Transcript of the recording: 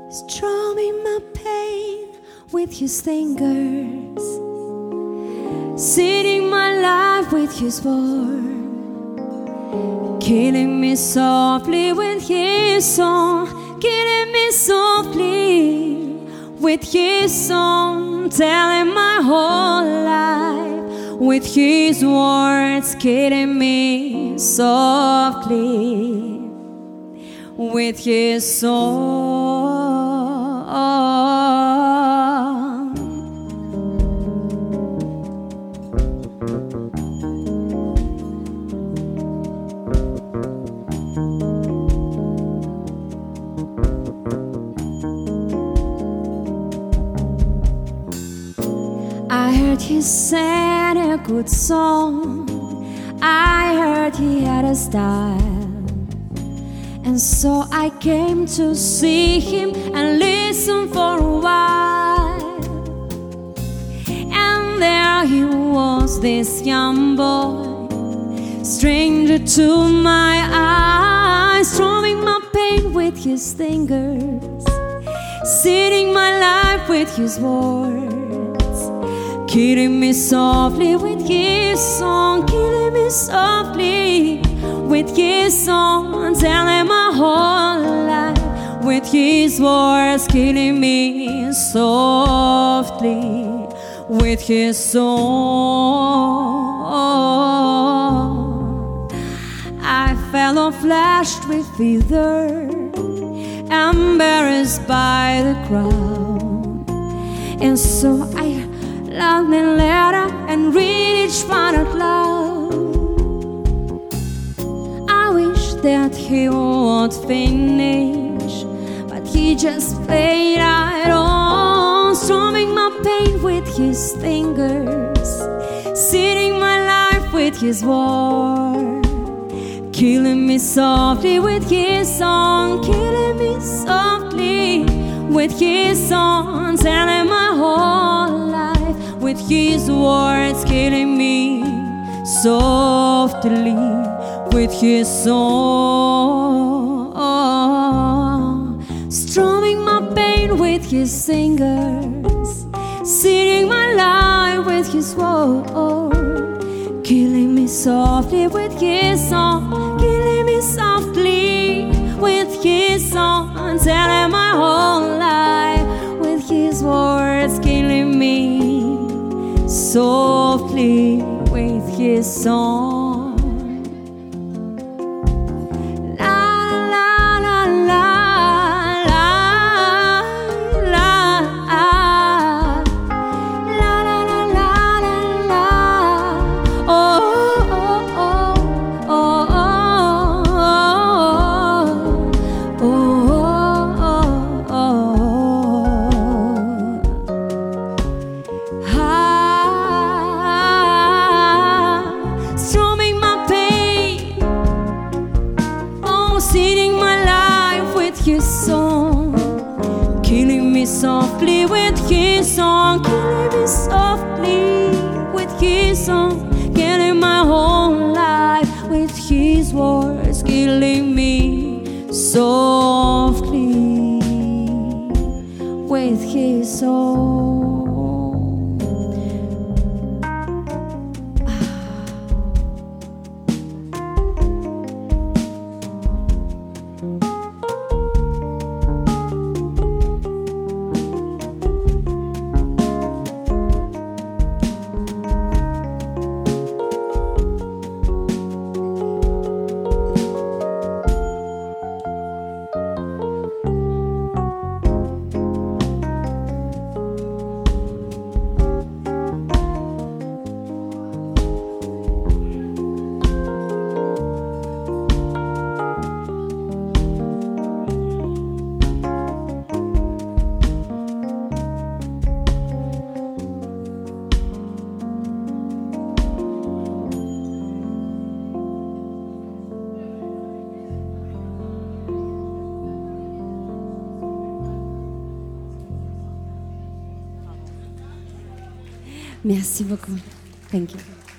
strumming my pain with his fingers, seeding my life with his voice, killing me softly with his song, killing me softly with his song, telling my whole life with his words, killing me softly with his song. I heard he sang a good song, I heard he had a style, and so I came to see him and listen for a while. And there he was, this young boy, stranger to my eyes, strumming my pain with his fingers, seeding my life with his words, killing me softly with his song, killing me softly with his song, telling my whole life with his words, killing me softly with his song. I fell off, flashed with fever, embarrassed by the crowd, and so I loved me letter and read each one out loud. I wish that he would finish, but he just faded on, strumming my pain with his fingers, seeding my life with his word, killing me softly with his song, killing me softly with his song, telling my whole life with his words, killing me softly with his song, strumming my pain with his fingers, seeding my life with his word, killing me softly with his song, killing me softly with his song, telling my whole life with his words, killing me softly with his song. Seeding my life with his song, killing me softly with his song, killing me softly with his song, killing my whole life with his words, killing me softly with his song. Merci beaucoup. Thank you.